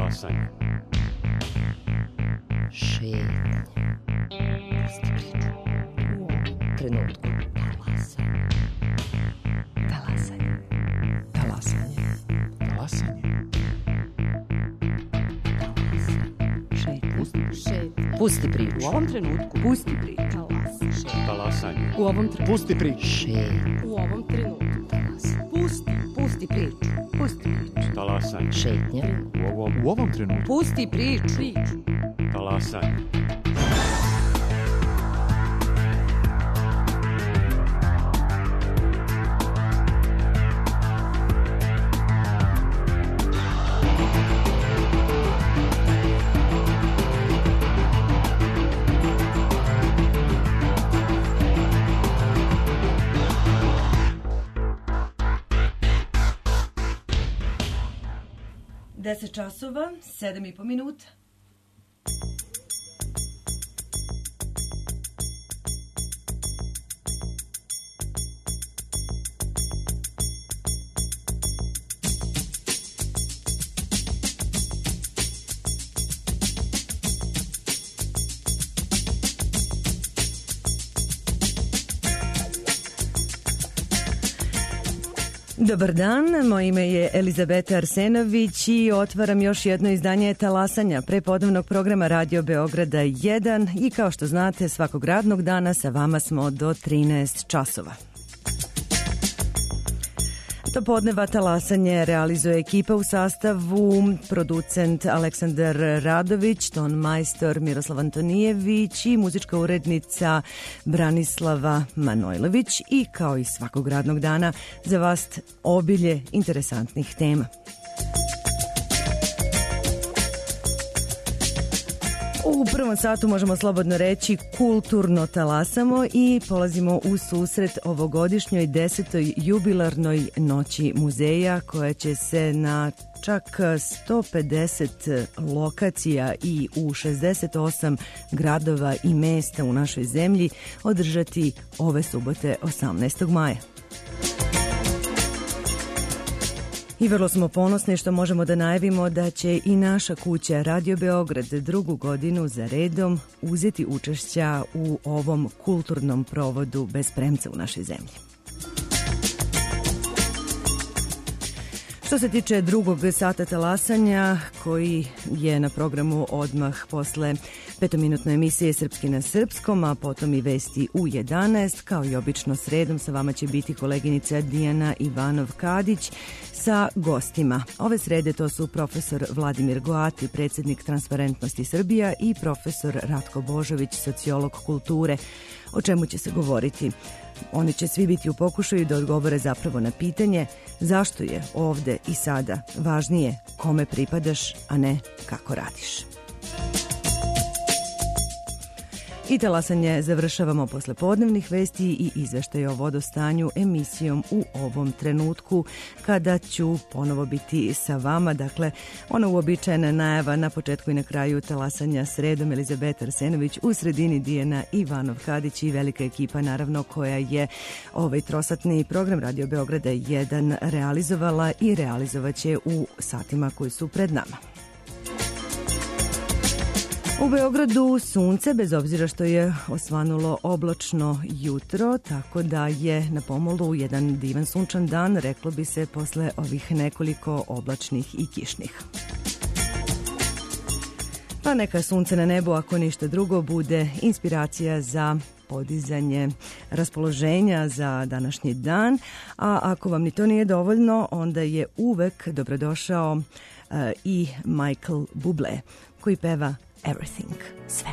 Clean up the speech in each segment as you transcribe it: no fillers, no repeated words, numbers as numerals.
Talasanje. Šetnja. Pusti priču. U ovom trenutku. Talasanje. Talasanje. Talasanje. Pusti priču. U ovom trenutku. Pusti priču. Talasanje. U ovom trenutku. Pusti priču. Šetnja. U ovom trenutku. Pusti priču. Pusti priču. Talasanje. Šetnja. U ovom trenutku. Pusti priču. Talasanje. Deset časova, 7,5 minuta. Dobar dan, moje ime je Elizabeta Arsenović i otvaram još jedno izdanje Talasanja prepodnevnog programa Radio Beograda 1 i kao što znate svakog radnog dana sa vama smo do 13 časova. To podneva Talasanje realizuje ekipa u sastavu producent Aleksandar Radović, ton majstor Miroslav Antonijević i muzička urednica Branislava Manojlović i kao i svakog radnog dana za vas obilje interesantnih tema. U prvom satu možemo slobodno reći kulturno talasamo i polazimo u susret ovogodišnjoj 10. jubilarnoj noći muzeja koja će se na čak 150 lokacija i u 68 gradova i mesta u našoj zemlji održati ove subote 18. maja. I vrlo smo ponosni što možemo da najavimo da će i naša kuća Radio Beograd drugu godinu za redom uzeti učešća u ovom kulturnom provodu bez premca u našoj zemlji. Što se tiče drugog sata talasanja koji je na programu odmah posle petominutne emisije Srpski na srpskom, a potom i vesti u 11, kao i obično sredom sa vama će biti koleginica Dijana Ivanov-Kadić sa gostima. Ove srede to su profesor Vladimir Goati, predsjednik Transparentnosti Srbija i profesor Ratko Božović, sociolog kulture. O čemu će se govoriti? Oni će svi biti u pokušaju da odgovore zapravo na pitanje zašto je ovde i sada važnije kome pripadaš, a ne kako radiš. I talasanje završavamo posle podnevnih vesti i izveštaja o vodostanju emisijom u ovom trenutku kada ću ponovo biti sa vama. Dakle, ona uobičajena najava na početku i na kraju talasanja sredom Elizabeta Arsenović, u sredini Dijana Ivanov-Kadić i velika ekipa naravno koja je ovaj trosatni program Radio Beograda 1 realizovala i realizovaće u satima koji su pred nama. U Beogradu sunce, bez obzira što je osvanulo oblačno jutro, tako da je na pomolu jedan divan sunčan dan, reklo bi se posle ovih nekoliko oblačnih i kišnih. Pa neka sunce na nebu, ako ništa drugo, bude inspiracija za podizanje raspoloženja za današnji dan, a ako vam ni to nije dovoljno, onda je uvek dobrodošao i Michael Bublé, koji peva Everything, sve.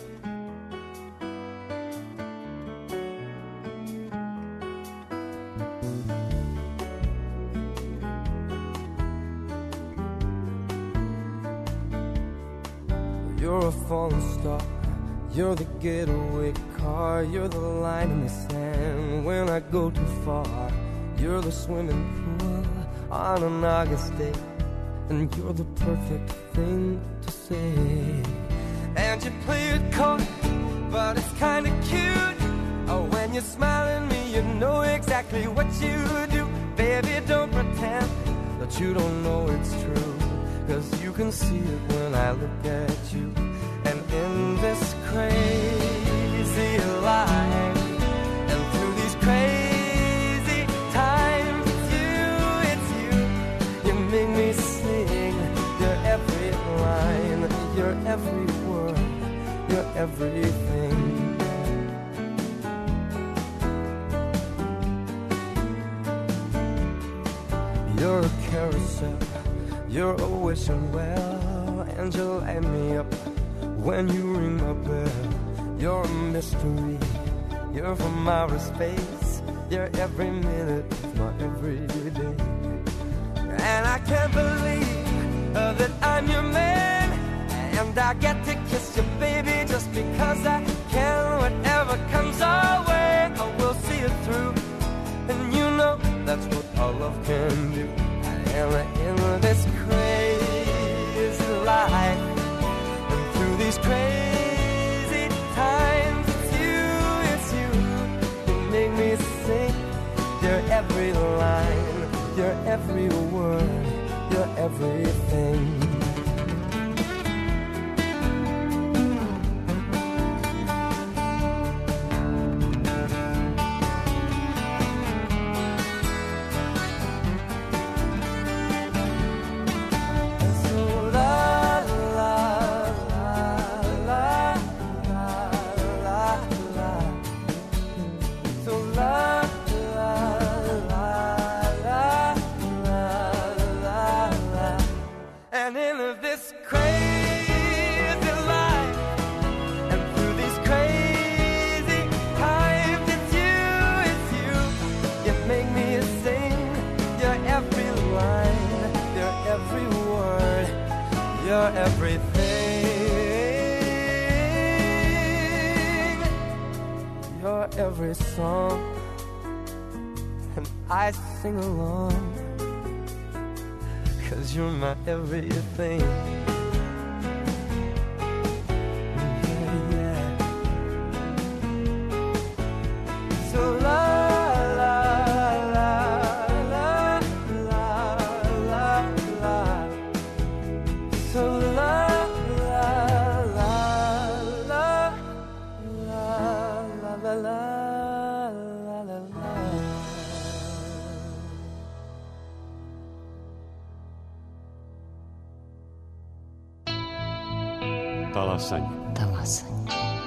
You're a falling star, you're the getaway car, you're the line in the sand when I go too far. You're the swimming pool on an August day, and you're the perfect thing to say. And you play it cold, but it's kinda cute. Oh, when you smile at me, you know exactly what you do. Baby, don't pretend that you don't know it's true. 'cause you can see it when I look at you. And in this crazy life, and through these crazy times, it's you, you make me sing. You're every line, you're every word, you're everything. You're a carousel, you're always so well, and you light me up when you ring my bell. You're a mystery, you're from outer space, you're every minute of my everyday. And I can't believe that I'm your man, and I get to kiss you, baby, just because I can. Whatever comes our way, I will see it through, and you know that's what all love can do. And in this crazy life, and through these crazy times, it's you, you make me sing. You're every line, you're every word, you're everything. You're everything. You're every song, and I sing along, 'cause you're my everything. Yeah. So la la la la la la la. So la la la la la la la la la la. Talasanje. Talasanje.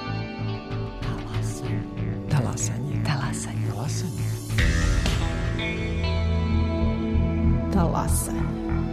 Talasanje. Talasanje. Talasanje. Talasanje.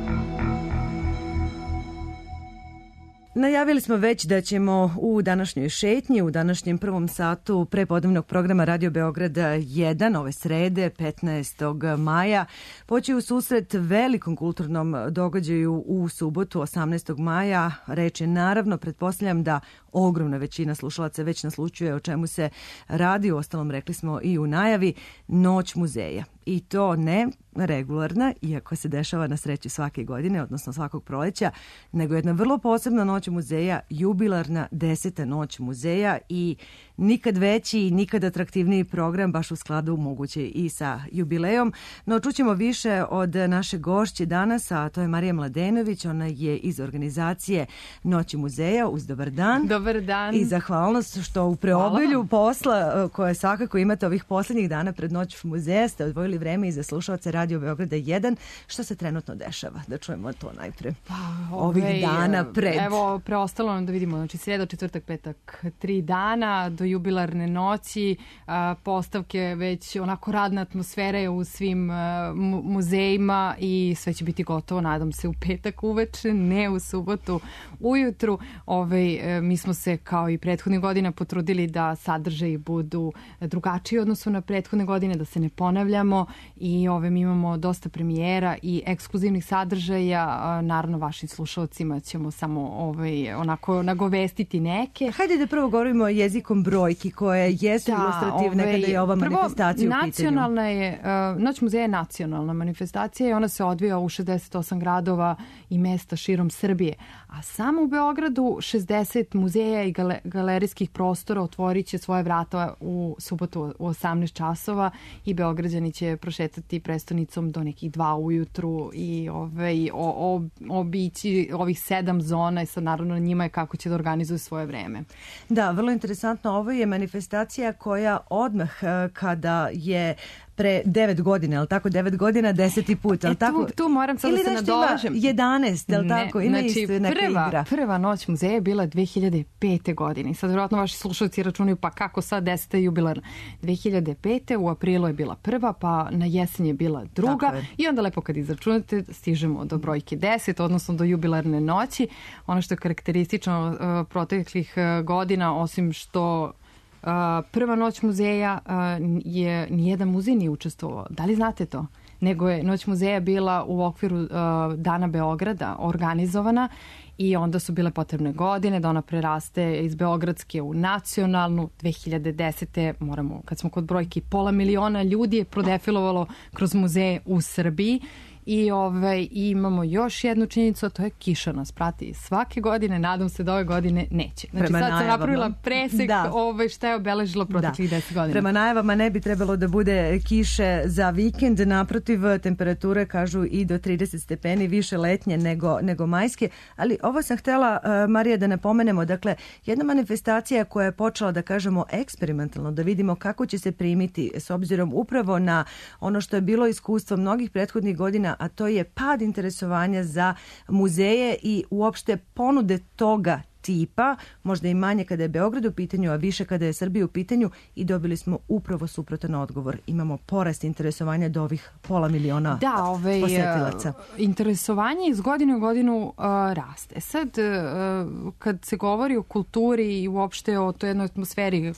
Najavili smo već da ćemo u današnjoj šetnji, u današnjem prvom satu prepodnevnog programa Radio Beograda 1, ove srede, 15. maja, poći u susret velikom kulturnom događaju u subotu, 18. maja. Reč je naravno, pretpostavljam da ogromna većina slušalaca već naslučuje o čemu se radi, uostalom rekli smo i u najavi, Noć muzeja. I to ne regularna, iako se dešava na sreću svake godine, odnosno svakog proleća, nego jedna vrlo posebna Noć muzeja, jubilarna 10. Noć muzeja i nikad veći i nikad atraktivniji program, baš u skladu moguće i sa jubilejom. No čućemo više od naše gošće danas, a to je Marija Mladenović, ona je iz organizacije Noći muzeja. Uz dobar dan. Dobar dan. I zahvalnost što u preobilju posla koje svakako imate ovih posljednjih dana pred Noć muzeja ste odvojili vreme i za slušalce Radio Beograda 1. Što se trenutno dešava? Da čujemo to najpre. Ovih dana pred. Evo, preostalo nam da vidimo, znači srijeda, četvrtak, petak, 3 dana do jubilarne noći, postavke, već onako radna atmosfera je u svim muzejima i sve će biti gotovo, nadam se, u petak uveče, ne u subotu ujutru. Mi smo se kao i prethodnih godina potrudili da sadržaji budu drugačiji u odnosu na prethodne godine, da se ne ponavljamo i mi imamo dosta premijera i ekskluzivnih sadržaja. Naravno, vašim slušalcima ćemo samo onako nagovestiti neke. Hajde da prvo govorimo jezikom brojki koje jesu ilustrativne kada je ova manifestacija u pitanju. Noć muzeja je nacionalna manifestacija i ona se odvija u 68 gradova i mesta širom Srbije. A samo u Beogradu 60 muzeja i galerijskih prostora otvorit će svoje vrata u subotu u 18 časova i Beograđani će će prošetati prestonicom do nekih 2 ujutru i obići ovih 7 zona i sad naravno na njima je kako će da organizuju svoje vreme. Da, vrlo interesantno. Ovo je manifestacija koja odmah kada je pre 9 godina, ali tako 9 godina 10. put, ali tako? Tu moram sad da se nadovežem. Ili 11, ali tako? Ima isto neka igra. Prva noć muzeja je bila 2005. godine. Sad vjerojatno vaši slušalci računaju pa kako sad 10. jubilarna. 2005. u aprilu je bila prva, pa na jesen je bila druga i onda lepo kad izračunate stižemo do brojke 10, odnosno do jubilarne noći. Ono što je karakteristično proteklih godina, osim što prva noć muzeja je nijedan muzej nije učestvovao. Da li znate to? Nego je noć muzeja bila u okviru Dana Beograda organizovana i onda su bile potrebne godine da ona preraste iz beogradske u nacionalnu. 2010. moramo, kad smo kod brojki, 500 miliona ljudi je prodefilovalo kroz muzeje u Srbiji. I imamo još jednu činjenicu, a to je kiša nas prati svake godine, nadam se da ove godine neće. Znači sad sam napravila presek šta je obeležilo proteklih 10 godina. Prema najavama ne bi trebalo da bude kiše za vikend, naprotiv temperature kažu i do 30 stepeni više letnje nego majske, ali ovo sam htjela, Marija, da napomenemo, dakle, jedna manifestacija koja je počela, da kažemo, eksperimentalno, da vidimo kako će se primiti s obzirom upravo na ono što je bilo iskustvo mnogih prethodnih godina, a to je pad interesovanja za muzeje i uopšte ponude toga tipa, možda i manje kada je Beograd u pitanju, a više kada je Srbija u pitanju, i dobili smo upravo suprotan odgovor. Imamo porast interesovanja do ovih 500 miliona posetilaca. Interesovanje iz godine u godinu raste. Sad, kad se govori o kulturi i uopšte o toj jednoj atmosferi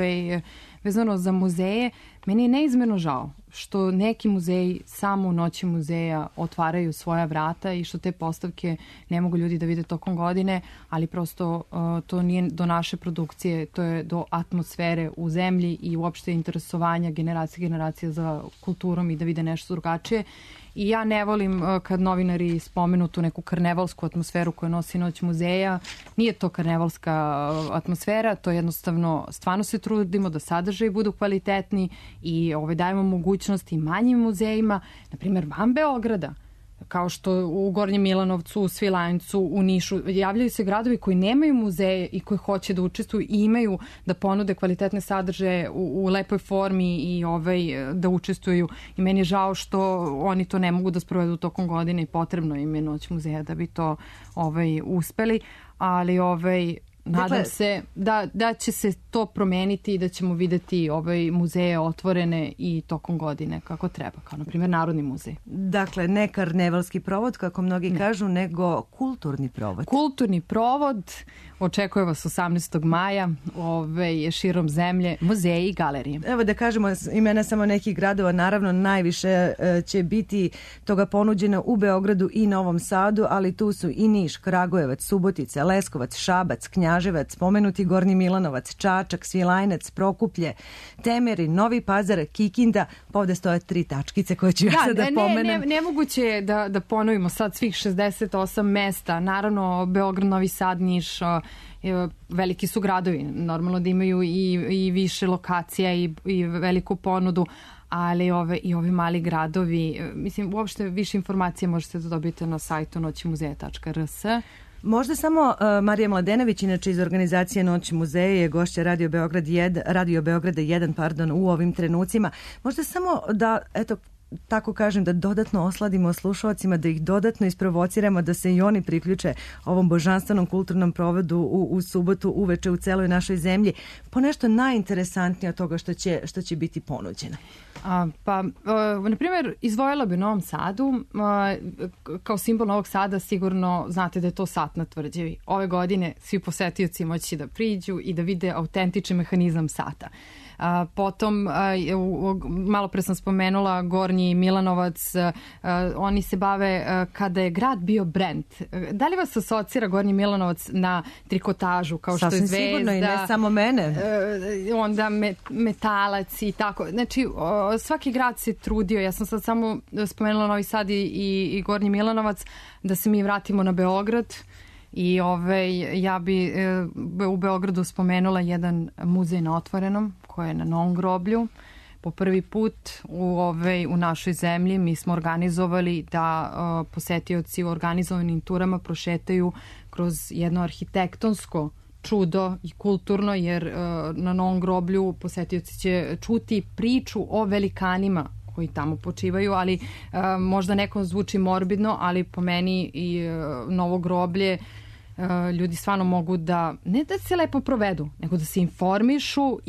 vezano za muzeje, meni je neizmjerno žao što neki muzeji samo u noći muzeja otvaraju svoja vrata i što te postavke ne mogu ljudi da vide tokom godine, ali prosto to nije do naše produkcije, to je do atmosfere u zemlji i uopšte interesovanja generacija za kulturom i da vide nešto drugačije. I ja ne volim kad novinari spomenu tu neku karnevalsku atmosferu koju nosi noć muzeja. Nije to karnevalska atmosfera, to jednostavno stvarno se trudimo da sadržaji budu kvalitetni i dajemo mogućnosti manjim muzejima, na primjer van Beograda, kao što u Gornjem Milanovcu, u Svilajncu, u Nišu. Javljaju se gradovi koji nemaju muzeje i koji hoće da učestvuju i imaju da ponude kvalitetne sadržaje u lepoj formi i da učestvuju. I meni je žao što oni to ne mogu da sprovedu tokom godine i potrebno im je noć muzeja da bi to uspeli. Ali nadam se da će se to promeniti i da ćemo vidjeti muzeje otvorene i tokom godine kako treba, kao na primjer Narodni muzej. Dakle, ne karnevalski provod, kako mnogi kažu, nego kulturni provod. Kulturni provod očekuje vas 18. maja širom zemlje, muzeji i galerije. Evo da kažemo imena samo nekih gradova, naravno najviše će biti toga ponuđeno u Beogradu i Novom Sadu, ali tu su i Niš, Kragujevac, Subotica, Leskovac, Šabac, Knjaževac, spomenuti Gornji Milanovac, Čačak, Svilajnac, Prokuplje, Temerin, Novi Pazar, Kikinda, pa ovde stoje 3 tačkice koje ću ja sada pomenem. Nemoguće je da ponovimo sad svih 68 mesta, naravno Beograd, Novi Sad, Niš, veliki su gradovi, normalno da imaju i više lokacija i veliku ponudu, ali i ovi mali gradovi, mislim, uopšte više informacije možete da dobijete na sajtu noćimuzeja.rs. Možda samo Marija Mladenović, inače iz organizacije Noć muzeja, je gošća Radio Beograda 1, u ovim trenucima. Možda samo da, tako kažem, da dodatno osladimo slušalcima, da ih dodatno isprovociramo da se i oni priključe ovom božanstvenom kulturnom provodu u subotu uveče u celoj našoj zemlji, po nešto najinteresantnije od toga što će biti ponuđeno. Na primjer, izdvojila bi Novom Sadu. Kao simbol Novog Sada sigurno znate da je to sat na Tvrđavi. Ove godine svi posetioci moći da priđu i da vide autentični mehanizam sata. Potom, malo pre sam spomenula Gornji Milanovac, oni se bave kada je grad bio brend. Da li vas asocira Gornji Milanovac na trikotažu, kao što je Zvezda? Sasvim sigurno i ne samo mene. Onda Metalac i tako. Znači, svaki grad se trudio, ja sam sad samo spomenula Novi Sad i Gornji Milanovac, da se mi vratimo na Beograd. I ja bi u Beogradu spomenula jedan muzej na otvorenom, koji je na Novom groblju. Po prvi put u našoj zemlji mi smo organizovali da posetioci u organizovanim turama prošetaju kroz jedno arhitektonsko čudo i kulturno, jer na Novom groblju posetioci će čuti priču o velikanima koji tamo počivaju, ali možda nekom zvuči morbidno, ali po meni i Novo groblje ljudi stvarno mogu da, ne da se lepo provedu, nego da se informišu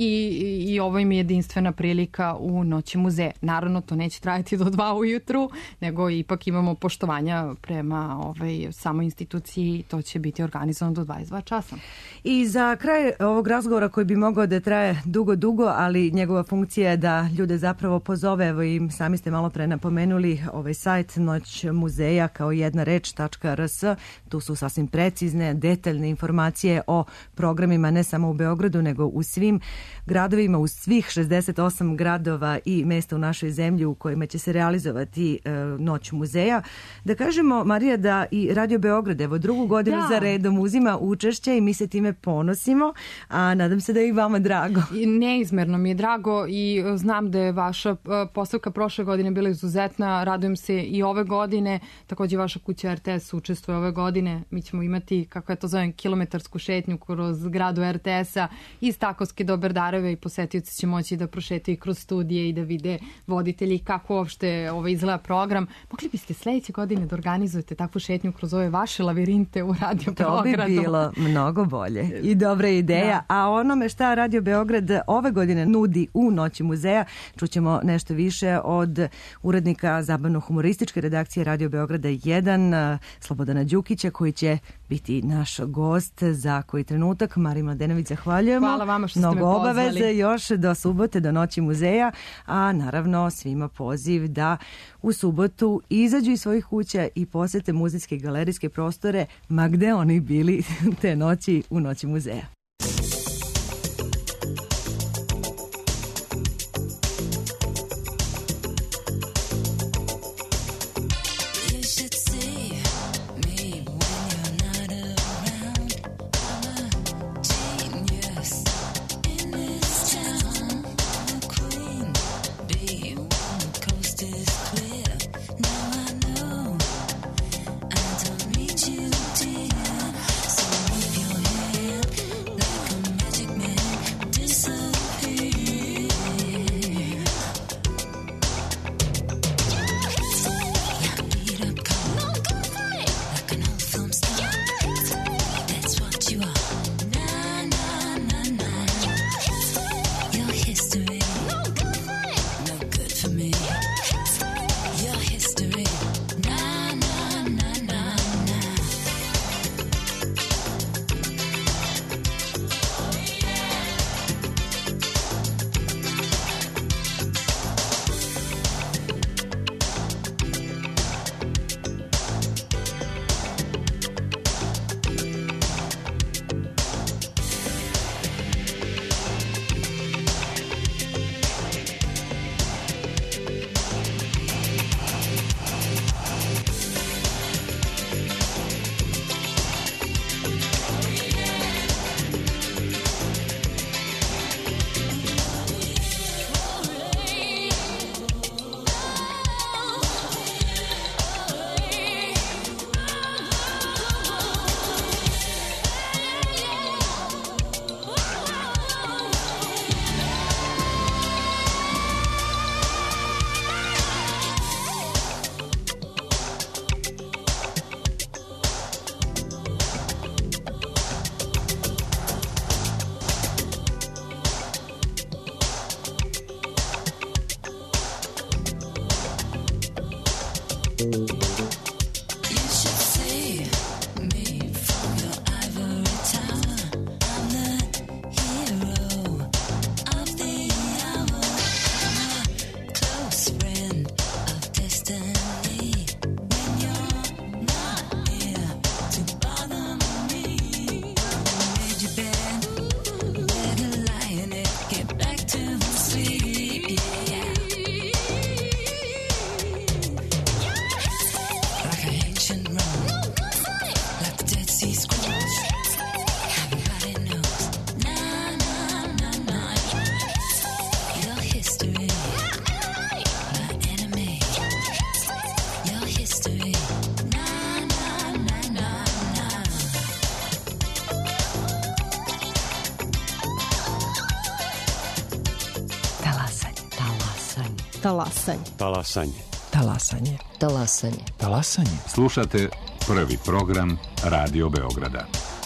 i ovo im je jedinstvena prilika u Noći muzeja. Naravno, to neće trajati do 2 ujutru, nego ipak imamo poštovanja prema samoj instituciji, to će biti organizovano do 22 časa. I za kraj ovog razgovora koji bi mogao da traje dugo, ali njegova funkcija je da ljude zapravo pozove, evo i sami ste malo pre napomenuli ovaj sajt Noć muzeja kao jedna reč.rs, tu su sasvim precizne, detaljne informacije o programima ne samo u Beogradu, nego u svim gradovima, u svih 68 gradova i mesta u našoj zemlji u kojima će se realizovati Noć muzeja. Da kažemo, Marija, da i Radio Beograd, evo, drugu godinu za redom uzima učešće i mi se time ponosimo, a nadam se da je i vama drago. Neizmerno mi je drago i znam da je vaša postavka prošle godine bila izuzetna, radujem se i ove godine, također vaša kuća RTS učestvuje ove godine, mi ćemo imati, kako ja to zovem, kilometarsku šetnju kroz gradu RTS-a iz Takovske do Berdareve i posetioci će moći da prošetaju kroz studije i da vide voditelji kako uopšte izgleda program. Mogli biste sledeće godine da organizujete takvu šetnju kroz ove vaše lavirinte u Radio Beogradu? To bi bilo mnogo bolje i dobra ideja. Da. A onome šta Radio Beograd ove godine nudi u Noći muzeja, čućemo nešto više od urednika zabavno-humorističke redakcije Radio Beograda 1, Slobodana Đukića, koji će biti naš gost za koji trenutak. Marija Mladenović, zahvaljujemo. Hvala vama što ste me pozvali. Mnogo obaveze još do subote, do Noći muzeja, a naravno svima poziv da u subotu izađu iz svojih kuća i posete muzejske i galerijske prostore, ma gde oni bili te noći u Noći muzeja. Talasanje. Talasanje. Talasanje. Talasanje. Talasanje. Slušate prvi program Radio Beograda.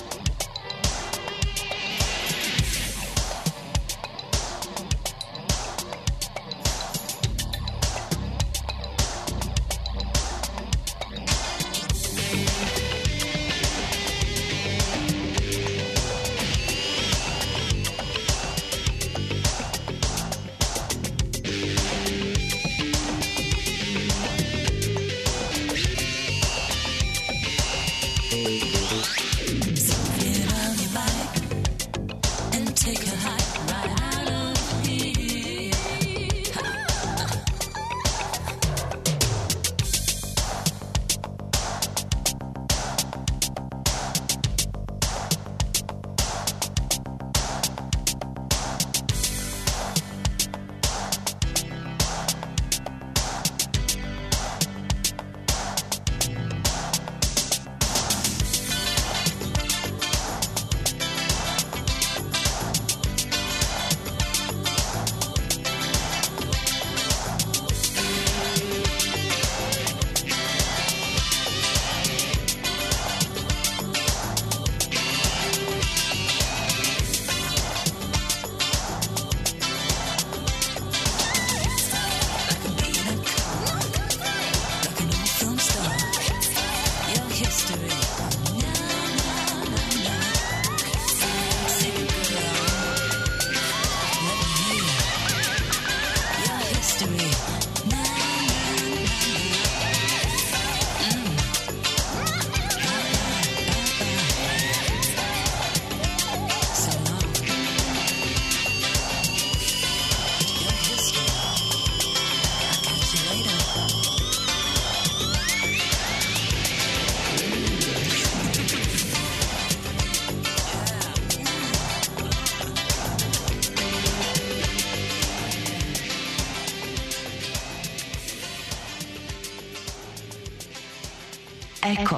Eko.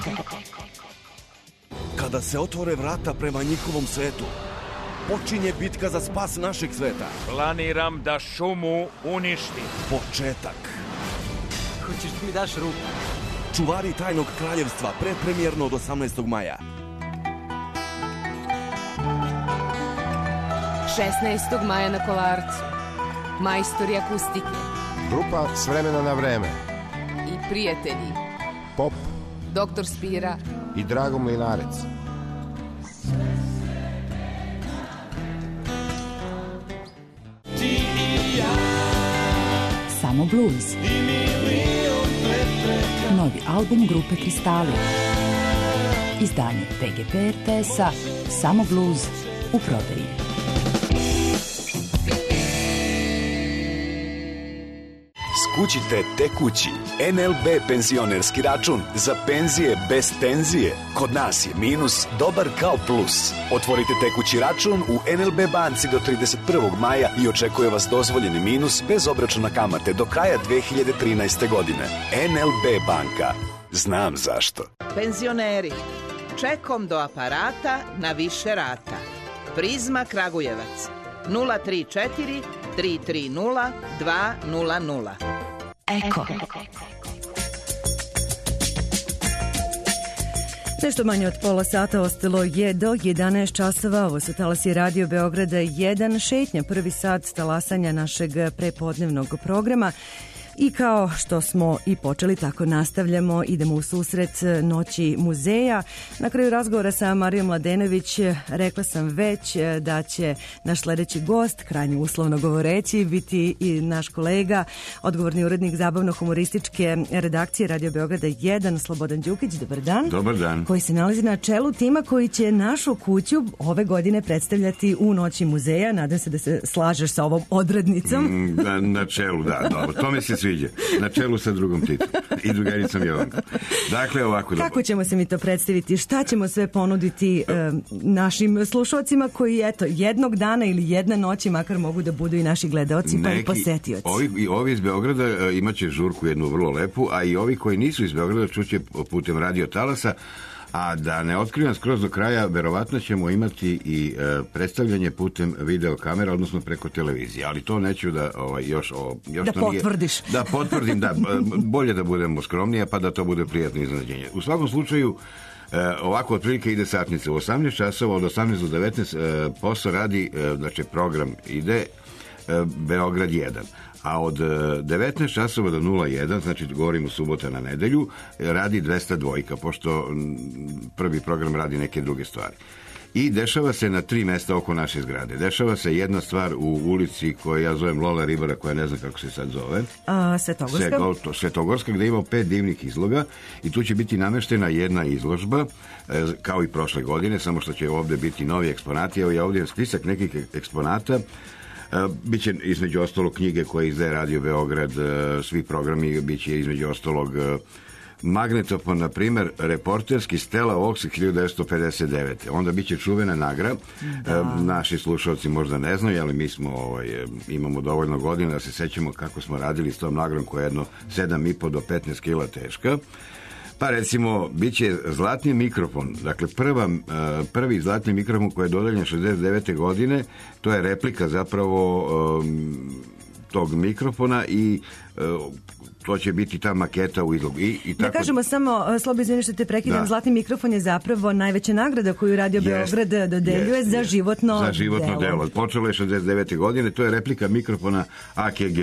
Kada se otvore vrata prema njihovom svetu, počinje bitka za spas našeg sveta. Planiram da šumu uništim. Početak. Hoćeš da mi daš ruku? Čuvari tajnog kraljevstva, predpremjerno od 18. maja. 16. maja na Kolarcu. Majstori akustike. Grupa S vremena na vreme. I prijatelji. Pop. Doktor Spira. I Drago Mlinarec. Samo blues. Novi album grupe Kristali. Izdanje PGP RTS-a Samo blues u prodaji. Skućite tekući NLB penzionerski račun za penzije bez tenzije. Kod nas je minus dobar kao plus. Otvorite tekući račun u NLB banci do 31. maja i očekuje vas dozvoljeni minus bez obračuna kamate do kraja 2013. godine. NLB banka. Znam zašto. Penzioneri, čekom do aparata na više rata. Prizma Kragujevac 034 330 200. Eko. Nešto manje od pola sata ostalo je do 11 časova. Ovo su talasi Radio Beograda 1, šetnja, prvi sat talasanja našeg prepodnevnog programa. I kao što smo i počeli, tako nastavljamo, idemo u susret Noći muzeja. Na kraju razgovora sa Marijom Mladenović rekla sam već da će naš sledeći gost, krajnje uslovno govoreći, biti i naš kolega, odgovorni urednik zabavno-humorističke redakcije Radio Beograda 1, Slobodan Đukić. Dobar dan. Dobar dan. Koji se nalazi na čelu tima koji će našu kuću ove godine predstavljati u Noći muzeja. Nadam se da se slažeš sa ovom odrednicom. Na čelu, da, dobro. To mi se sviđa. Na čelu sa drugom Titom i drugaricom Jovankom. Dakle, ovako... Kako ćemo se mi to predstaviti? Šta ćemo sve ponuditi našim slušalcima koji, eto, jednog dana ili jedne noći makar mogu da budu i naši gledaoci pa i posetioci? Ovi iz Beograda imaće žurku jednu vrlo lepu, a i ovi koji nisu iz Beograda čuće putem radio talasa A da ne otkrivam skroz do kraja, verovatno ćemo imati i predstavljanje putem videokamera, odnosno preko televizije, ali to neću da još da to potvrdiš. Nije, da potvrdim, da, bolje da budemo skromnije, pa da to bude prijatno iznenađenje. U svakom slučaju, ovako otprilike ide satnica. U 18 časova od 18 do 19 posao radi, znači program ide Beograd 1. A od 19 časova do 01, znači govorimo subota na nedelju, radi 202, pošto prvi program radi neke druge stvari. I dešava se na 3 mesta oko naše zgrade. Dešava se jedna stvar u ulici koju ja zovem Lola Ribara, koja ne znam kako se sad zove. Svetogorska, gde ima 5 divnih izloga i tu će biti nameštena jedna izložba, kao i prošle godine, samo što će ovde biti novi eksponati. Evo ja ovdje imam spisak nekih eksponata. Biće između ostalog knjige koje izdaje Radio Beograd, svi programi, biće između ostalog magnetofon, na primer, reporterski Stella Vox 1959. Onda biće čuvena nagra. Naši slušalci možda ne znaju, ali mi smo, imamo dovoljno godina da se sećamo kako smo radili s tom nagrom koja je jedno 7,5 do 15 kila teška. Pa recimo, bit će zlatni mikrofon, dakle prvi zlatni mikrofon koji je dodeljen 69. godine, to je replika zapravo tog mikrofona i to će biti ta maketa u izlogu. Da kažemo samo, Slobo, izvini što te prekidam, zlatni mikrofon je zapravo najveća nagrada koju Radio Beograd dodeljuje za životno delo. Počelo je 69. godine, to je replika mikrofona AKG.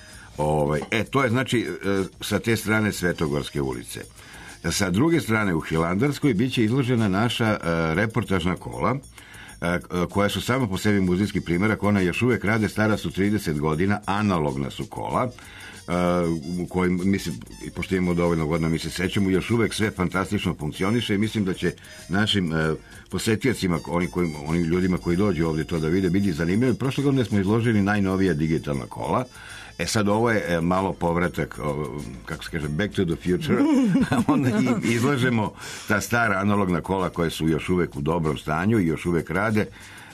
To je znači sa te strane Svetogorske ulice. Sa druge strane u Hilandarskoj biće izložena naša reportažna kola, koja su samo po sebi muzejski primerak. Ona još uvek rade, stara su 30 godina, analogna su kola, u kojim, mislim, pošto imamo dovoljno godina, mi se sećamo, još uvek sve fantastično funkcioniše i mislim da će našim posetiocima, onim ljudima koji dođu ovdje to da vide, biti zanimljivo. Prošle godine smo izložili najnovija digitalna kola. Sad ovo je malo povratak, kako se kaže, back to the future. Onda izlažemo ta stara analogna kola koja su još uvek u dobrom stanju i još uvek rade.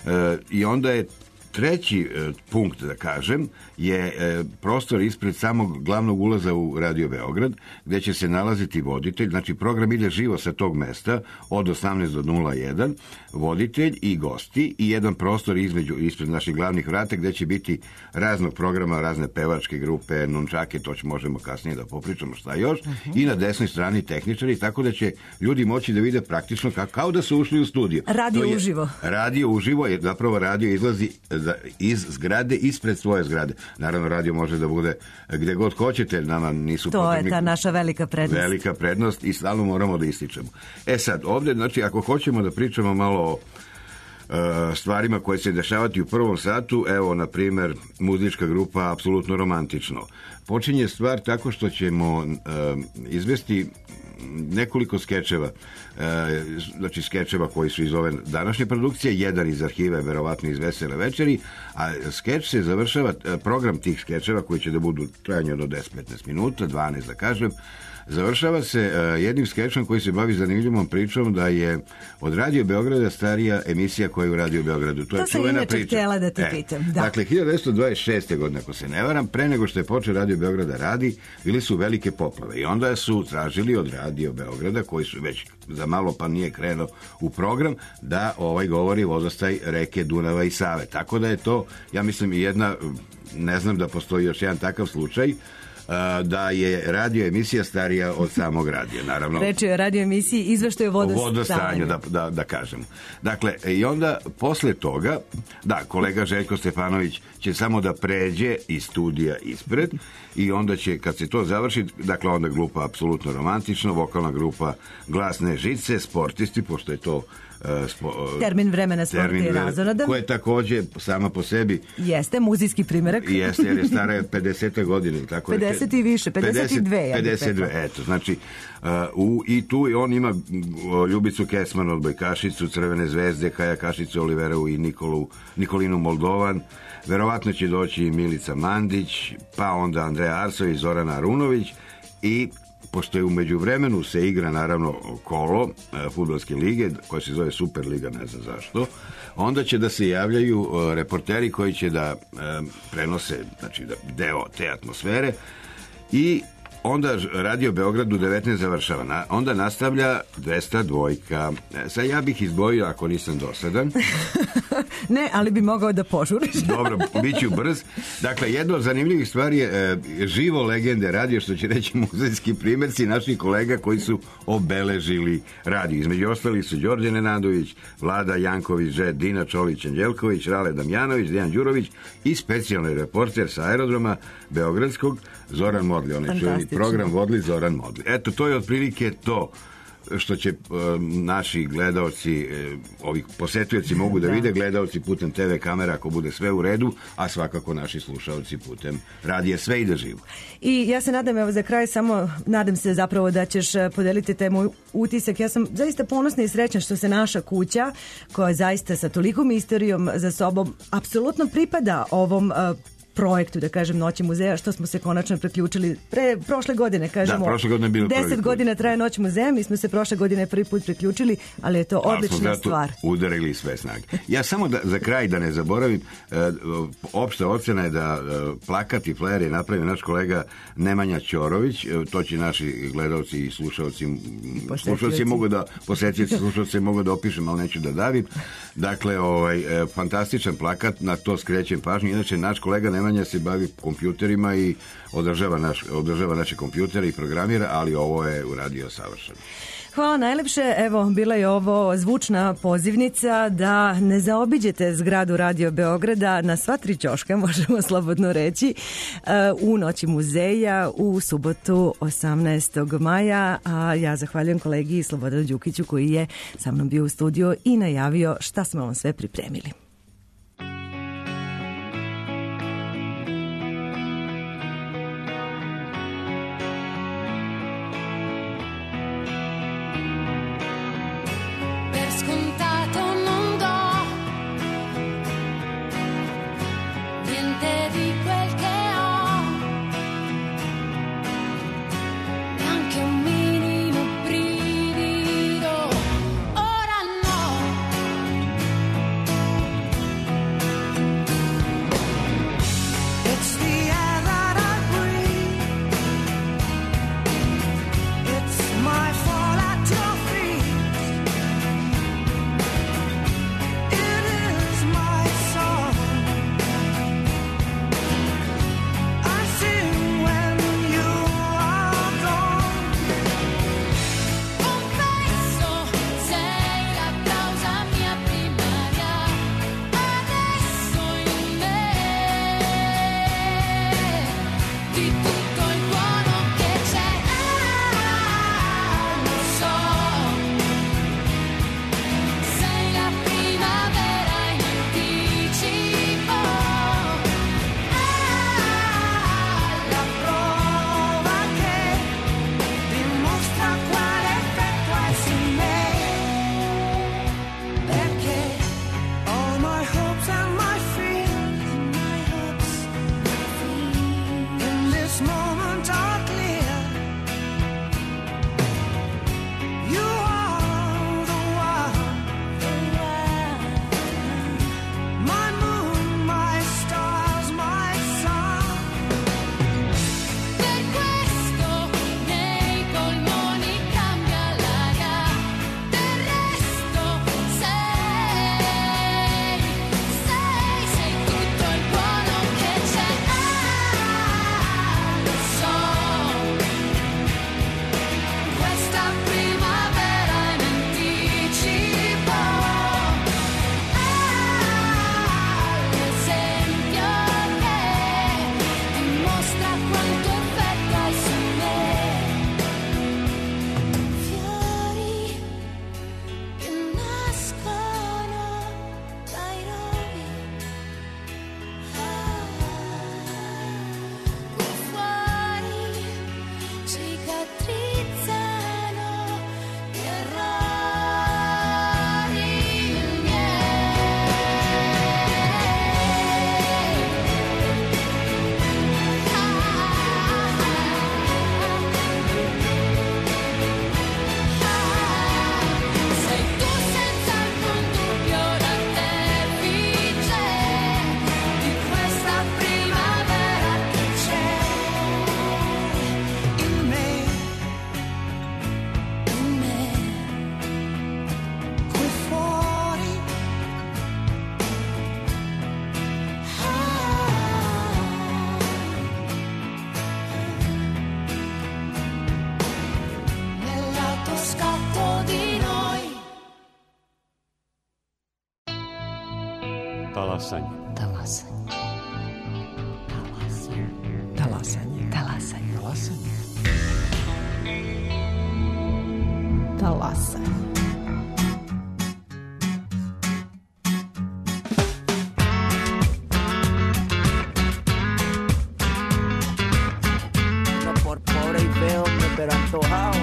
I onda je treći punkt, da kažem, je prostor ispred samog glavnog ulaza u Radio Beograd, gde će se nalaziti voditelj. Znači, program ide živo sa tog mesta od 18 do 01, voditelj i gosti i jedan prostor ispred naših glavnih vrata gde će biti raznog programa, razne pevačke grupe, nunčake, to možemo kasnije da popričamo šta još, i na desnoj strani tehničari, tako da će ljudi moći da vide praktično kao da su ušli u studio. Radio uživo, jer zapravo radio izlazi iz zgrade, ispred svoje zgrade. Naravno, radio može da bude gde god hoćete, nama nisu potrebni. To je ta naša velika prednost. Velika prednost i stalno moramo da ističemo. Sad, ovdje, znači, ako hoćemo da pričamo malo o stvarima koje se dešavati u prvom satu, evo, na primer, muzička grupa Apsolutno romantično. Počinje stvar tako što ćemo izvesti nekoliko skečeva, znači skečeva koji su iz ove današnje produkcije, jedan iz arhive, verovatno iz Vesele večeri, a skeč se završava, program tih skečeva koji će da budu trajanje do 10-15 minuta, 12 da kažem, završava se jednim skečom koji se bavi zanimljivom pričom da je od Radio Beograda starija emisija koja je u Radio Beogradu. To je čuvena priča. To sam inače htjela da te pitam. Da. Dakle, 1926. godine, ako se ne varam, pre nego što je počeo Radio Beograda radi, bili su velike poplave i onda su tražili od Radio Beograda, koji su već za malo pa nije krenuo u program, da govori vodostaj reke Dunava i Save. Tako da je to, ja mislim, jedna, ne znam da postoji još jedan takav slučaj, da je radio emisija starija od samog radija, naravno. Reč je o radio emisiji izveštaj o vodostanju. Da kažemo. Dakle, i onda posle toga, kolega Željko Stefanović će samo da pređe iz studija ispred i onda će, kad se to završi, dakle, onda grupa Apsolutno romantično, vokalna grupa Glasne žice, sportisti, pošto je to termin vremena sporta i razonoda, koja je takođe sama po sebi jeste muzijski primerak. Jeste, jer je stara 50 godina. 50 i više, 52. Eto, znači, i tu on ima Ljubicu Kesman, odbojkašicu Crvene zvezde, Kaja Kašicu Oliveru i Nikolinu Moldovan. Verovatno će doći Milica Mandić, pa onda Andreja Arsović, Zorana Arunović i pošto je umeđu vremenu se igra naravno kolo fudbalske lige koja se zove Superliga, ne znam zašto, onda će da se javljaju reporteri koji će da prenose, znači, deo te atmosfere i onda Radio Beograd u 19 završava. Onda nastavlja 202. Sad ja bih izdvojio, ako nisam dosadan. Ne, ali bi mogao da požuriš. Dobro, bit ću brz. Dakle, jedna od zanimljivih stvari je živo legende radio, što će reći muzejski primjerci naših kolega koji su obeležili radio. Između ostalih su Đorđe Nenadović, Vlada Janković, Dina Čolić-Anđelković, Rale Damjanović, Dejan Đurović i specijalni reporter sa aerodroma Beogradskog Zoran Modli. On je čuveni program vodili Zoran Modli. Eto, to je otprilike to što će naši gledaoci, ovi posetioci mogu da vide, gledaoci putem TV kamera ako bude sve u redu, a svakako naši slušalci putem radija Sve ide živo. I ja se nadam, evo za kraj samo, nadam se zapravo da ćeš podeliti taj moj utisak. Ja sam zaista ponosna i srećna što se naša kuća, koja zaista sa tolikom istorijom za sobom, apsolutno pripada ovom projektu, da kažem, Noći muzeja, što smo se konačno priključili prošle godine, kažemo. Da, prošle godine je bilo 10 godina traje Noć muzeja, mi smo se prošle godine prvi put priključili, ali je to odlična stvar. Udarili sve snage. Ja samo za kraj da ne zaboravim, opšta ocena je da plakat i flajer je napravio naš kolega Nemanja Ćorović, to će naši gledalci i slušalci mogu da posetioci slušalci mogu da opišem, ali neću da davim. Dakle, fantastičan plakat, na to skrećem pažnju. Inače, naš kolega Nemanja se bavi kompjuterima i održava naše kompjutere i programira, ali ovo je uradio savršeno. Hvala najlepše. Evo, bila je ovo zvučna pozivnica da ne zaobiđete zgradu Radio Beograda na sva 3 ćoška, možemo slobodno reći, u Noći muzeja u subotu 18. maja. A ja zahvaljujem kolegi Slobodanu Đukiću koji je sa mnom bio u studiju i najavio šta smo vam sve pripremili. Talasanje. Talasanje. Talasanje. Talasanje. Talasanje. Talasanje. No por pobre y feo, pero antojado.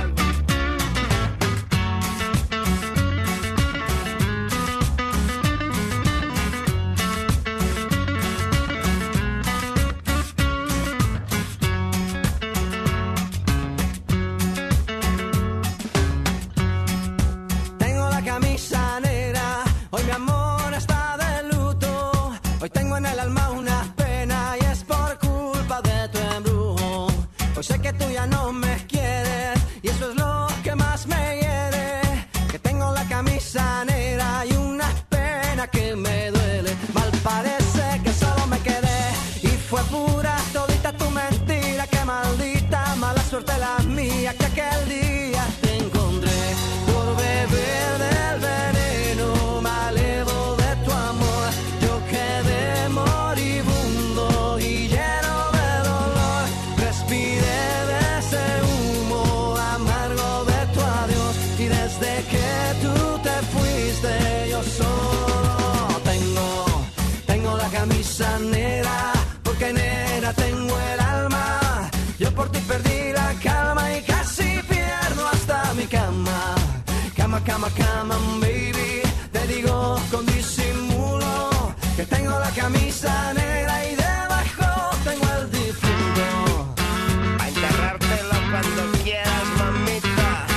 Tengo la camisa negra, hoy mi amor está de luto. Hoy tengo en el alma una pena y es por culpa de tu embrujo. Hoy sé que tú ya no me quieres y eso es lo que más me hiere. Que tengo la camisa negra y una pena que me duele. Mal parece que solo me quedé y fue pura todita tu mentira. Que maldita mala suerte la mía que aquel día te encontré por beber del veneno malevo de tu amor. Yo quedé moribundo y lleno de dolor. Respiré de ese humo amargo de tu adiós y desde que tú te fuiste yo solo tengo la camisa negra porque negra tengo el alma. Yo por ti perdí la calma y casi pierdo hasta mi cama. Cama, cama, cama, baby. Te digo con disimulo que tengo la camisa negra y debajo tengo el difunto. A enterrártelo cuando quieras, mamita.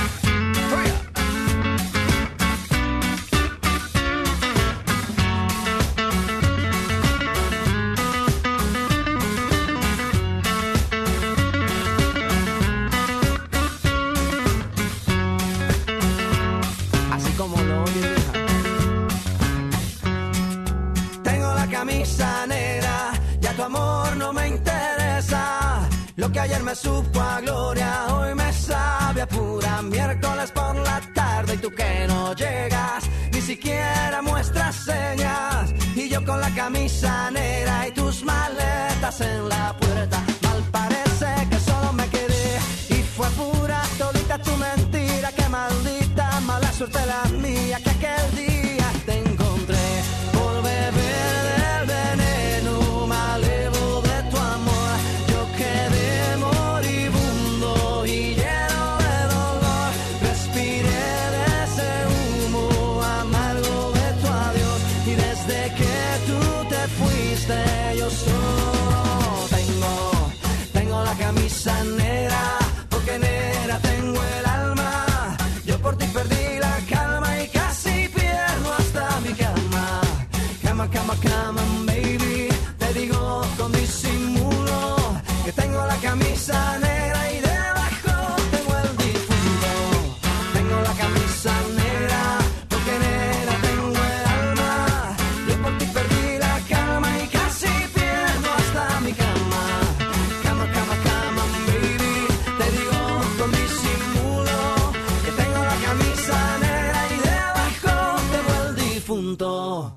Así como lo oyes, hija. Tengo la camisa negra, ya tu amor no me interesa. Lo que ayer me supo a gloria, hoy me sabe a pura miércoles por la tarde. Y tú que no llegas, ni siquiera muestras señas. Y yo con la camisa negra y tus maletas en la puerta. Mal parece que solo me quedé y fue pura todita tu mentira. Que maldita mala suerte la mía que aquel día te encontré por beber del veneno malevo de tu amor. Yo quedé moribundo y lleno de dolor. Respiré de ese humo amargo de tu adiós y desde que tú te fuiste yo solo tengo la camisa negra porque negra tengo el alma. Yo por ti perdí la calma y casi pierdo hasta mi cama. Cama, cama, cama, baby. Te digo con disimulo que tengo la camisa negra y debajo tengo el difunto. Tengo la camisa negra porque negra tengo el alma. Yo por ti perdí la calma y casi pierdo hasta mi cama. Cama, cama, cama, baby. Te digo con disimulo que tengo la camisa negra y debajo tengo el difunto.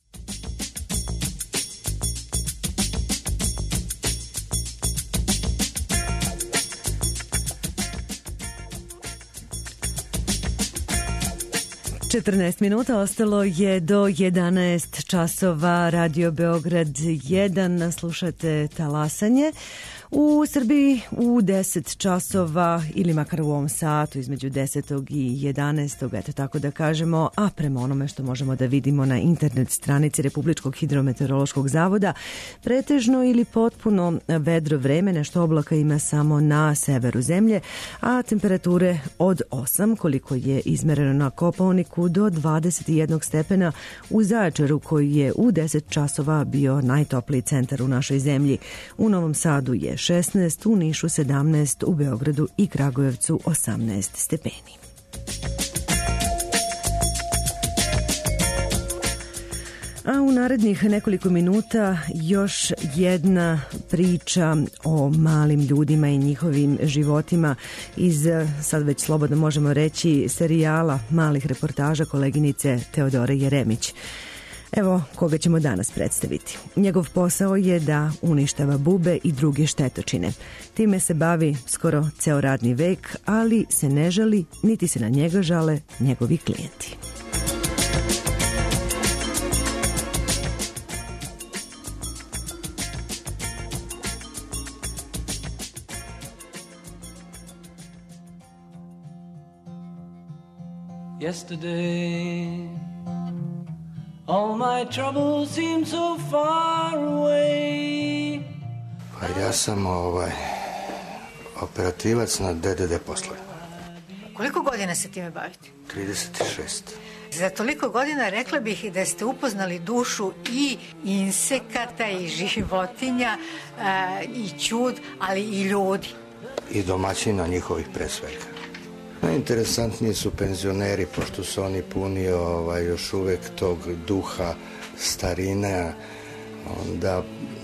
14 minuta ostalo je do 11 časova. Radio Beograd 1, slušate Talasanje. U Srbiji u 10 časova ili makar u ovom satu između 10. i 11. eto tako da kažemo, a prema onome što možemo da vidimo na internet stranici Republičkog hidrometeorološkog zavoda, pretežno ili potpuno vedro vreme, nešto oblaka ima samo na severu zemlje, a temperature od 8 koliko je izmereno na Kopaoniku do 21 stepena u Zaječaru koji je u 10 časova bio najtopliji centar u našoj zemlji. U Novom Sadu je 16, u Nišu 17, u Beogradu i Kragujevcu 18 stepeni. A u narednih nekoliko minuta još jedna priča o malim ljudima i njihovim životima iz, sad već slobodno možemo reći, serijala malih reportaža koleginice Teodore Jeremić. Evo koga ćemo danas predstaviti. Njegov posao je da uništava bube i druge štetočine. Time se bavi skoro ceo radni vek, ali se ne žali, niti se na njega žale njegovi klijenti. Yesterday, all my troubles seem so far away. Pa ja sam operativac na DDD poslovima. Koliko godina se time bavite? 36. Za toliko godina rekla bih da ste upoznali dušu i insekata i životinja i ćud, ali i ljudi. I domaćina njihovih pre svega. Najinteresantniji su penzioneri, pošto su oni puni još uvek tog duha starine, onda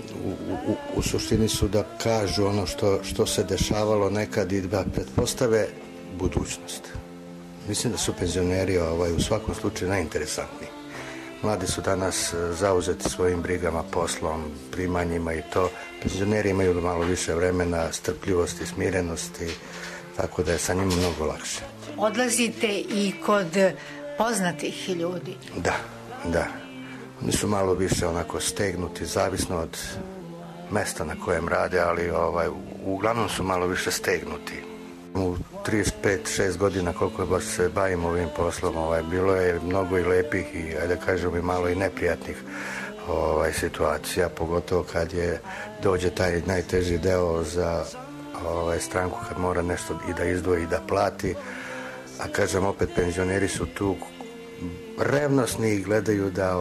u suštini su da kažu ono što se dešavalo nekad i da pretpostave budućnost. Mislim da su penzioneri u svakom slučaju najinteresantniji. Mladi su danas zauzeti svojim brigama, poslom, primanjima i to. Penzioneri imaju malo više vremena, strpljivosti, smirenosti, tako da je sa njima mnogo lakše. Odlazite i kod poznatih ljudi? Da. Oni su malo više onako stegnuti, zavisno od mesta na kojem rade, ali uglavnom su malo više stegnuti. U 35-6 godina koliko baš se bavim ovim poslom, bilo je mnogo i lepih i, ajde kažem, i malo i neprijatnih situacija, pogotovo kad dođe taj najteži deo za stranku, kad mora nešto i da izdvoji i da plati, a kažem opet, penzioneri su tu revnosni i gledaju da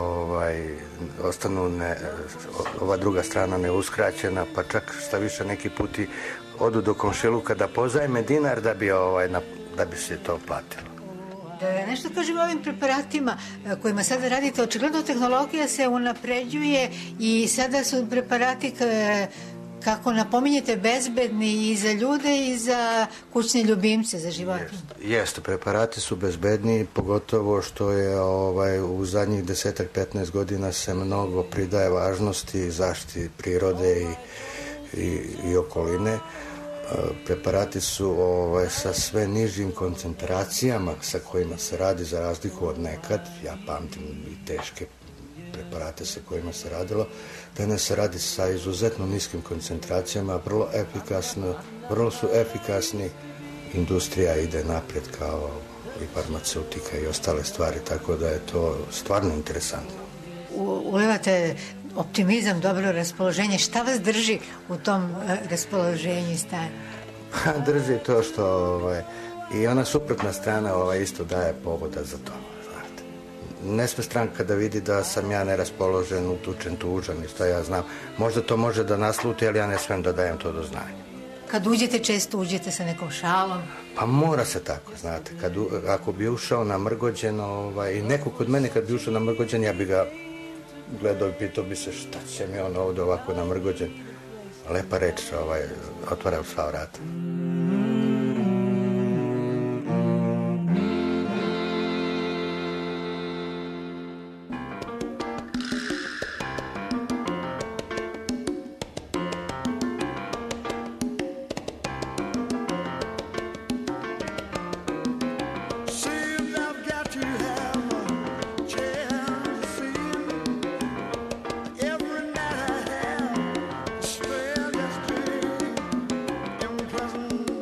ostanu ova druga strana neuskraćena, pa čak šta više neki puti odu do komšiluka da pozajme dinar da bi se to platilo. Da nešto kažem o ovim preparatima kojima sada radite, očigledno tehnologija se unapređuje i sada su preparati kako napominjete bezbedni i za ljude i za kućne ljubimce, za životinje. Jeste, preparati su bezbedni, pogotovo što je u zadnjih 10-15 godina se mnogo pridaje važnosti zaštiti prirode i okoline. Preparati su sa sve nižim koncentracijama sa kojima se radi, za razliku od nekad. Ja pamtim i teške preparate sa kojima se radilo. Danas se radi sa izuzetno niskim koncentracijama, vrlo su efikasni. Industrija ide naprijed kao i farmaceutika i ostale stvari, tako da je to stvarno interesantno. Ulevate optimizam, dobro raspoloženje. Šta vas drži u tom raspoloženju i stanju? Drži to što i ona suprotna strana isto daje povoda za to. Ne sme stranka da vidi da sam ja neraspoložen, utučen, tužan i šta ja znam. Možda to može da nasluti, ali ja ne smem da dajem to do znanja. Kad uđete, često uđete sa nekom šalom? Pa mora se tako, znate. Ako bi ušao namrgođen, i neko kod mene kad bi ušao namrgođen, ja bi ga gledao i pitao bi se šta će mi on ovdje ovako namrgođen. Lepa reč, otvara sva vrata. Present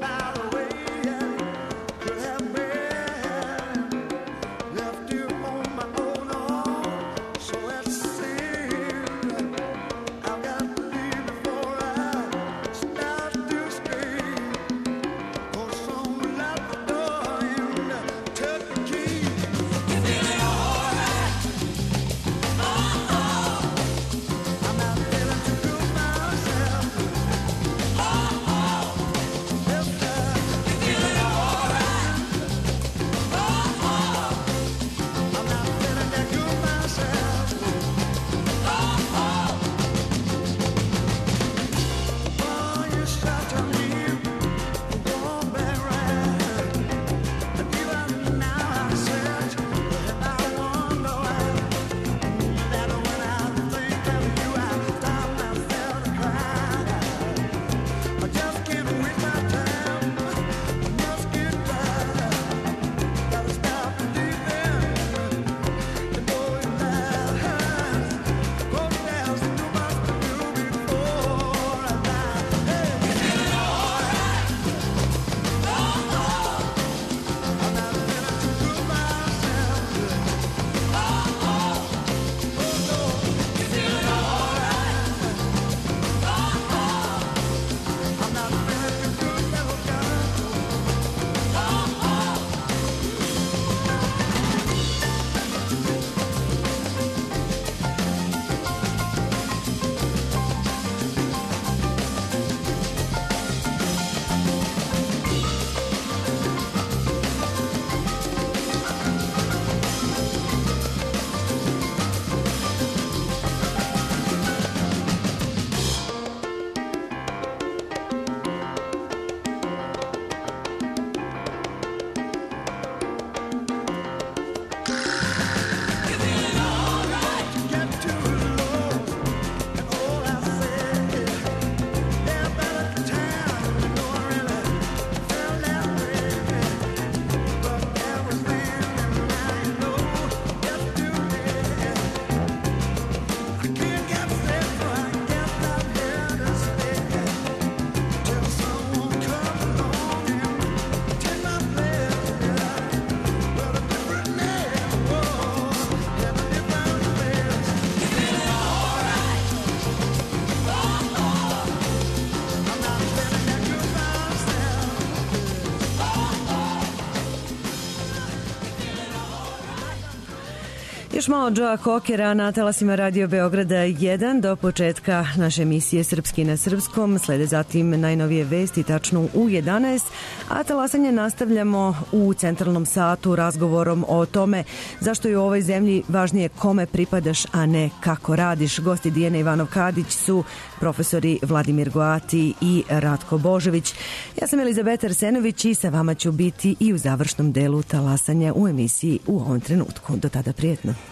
Još malo Joea Cockera na talasima Radio Beograda 1 do početka naše emisije Srpski na srpskom. Slede zatim najnovije vesti tačno u 11, a talasanje nastavljamo u centralnom satu razgovorom o tome zašto je u ovoj zemlji važnije kome pripadaš, a ne kako radiš. Gosti Dijana Ivanov-Kadić su profesori Vladimir Goati i Ratko Božović. Ja sam Elizabeta Arsenović i sa vama ću biti i u završnom delu talasanja u emisiji u ovom trenutku. Do tada prijetno.